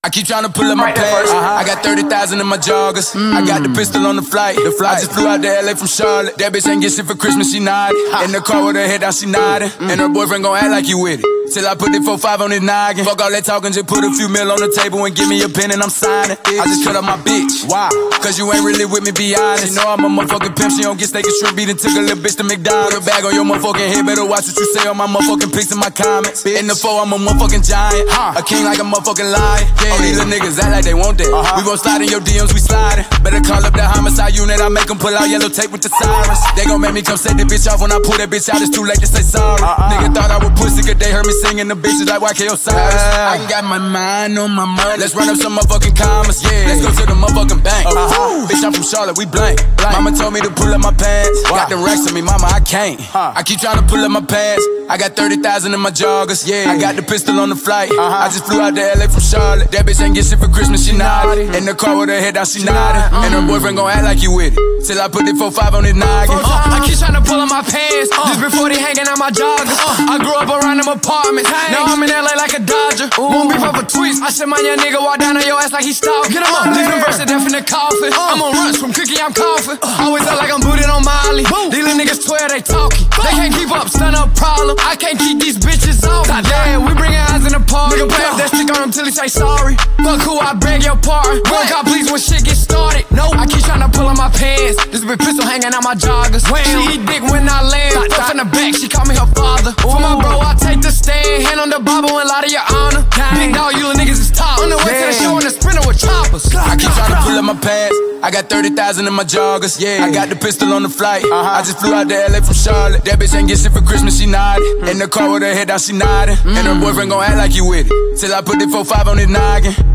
I keep trying to pull up my pants. I got 30,000 in my joggers. I got the pistol on the flight. I just flew out to LA from Charlotte. That bitch ain't get shit for Christmas, she nodded. In the car with her head down, she nodding. And her boyfriend gon' act like you with it. Till I put it 4-5 on his noggin. Fuck all that talking, just put a few mil on the table and give me a pen and I'm signing. I just cut up my bitch. Why? Cause you ain't really with me, be honest. You know I'm a motherfucking pimp, she don't get steak and shrimp beat and took a little bitch to McDonald's. Put a bag on your motherfucking head, better watch what you say on my motherfucking pics and my comments. In the 4, I'm a motherfucking giant. A king like a motherfucking lion. All these little niggas act like they want that. We gon' slide in your DMs, we sliding. Better call up the homicide unit, I make them pull out yellow tape with the sirens. They gon' make me come set the bitch off when I pull that bitch out, it's too late to say sorry. Nigga thought I was pussy, cause they heard me singing the bitches like YK Osiris. I got my mind on my money. Let's run up some motherfucking commas, yeah. Let's go to the motherfucking bank. Bitch, I'm from Charlotte, we blank. Mama told me to pull up my pants. Got the racks on me, mama, I can't. I keep trying to pull up my pants. I got 30,000 in my joggers, yeah. I got the pistol on the flight. I just flew out to LA from Charlotte. That bitch ain't get shit for Christmas, she nodded. In the car with her head down, she nodded. And her boyfriend gon' act like you with it. Till I put it 4-5 on his noggin. I keep trying to pull up my pants. Just before they hanging out my joggers. I grew up around them apartments. Now I'm in LA like a Dodger. Won't beef up a tweets. I said my young nigga walk down on your ass like he stalking. Get him up, leave him verse to death in the coffin. I'm on runs from Cookie, I'm coughing. Always out like I'm booted on Molly. These little niggas swear they talking. They can't keep up, stun up problem. I can't keep these bitches off. Yeah, we bringin' eyes in the party. Nigga play up that stick on him till he say sorry. Fuck who, I beg your pardon. Work out please when shit get started. No, I keep tryna pull up my pants. This big pistol hanging out my joggers. She eat dick when I land. Fuck in the back, she call me her father. For my bro, I take the stand. Hand on the Bible and lie to your honor. Big dog, you little niggas is top. On the way to the show in the Sprinter with choppers. I keep tryna pull up my pants. I got 30,000 in my joggers, yeah. I got the pistol on the flight. I just flew out to LA from Charlotte. That bitch ain't get shit for Christmas, she nodded. In the car with her head down, she nodding. And her boyfriend gon' act like you with it. Till I put it 4-5 on his noggin.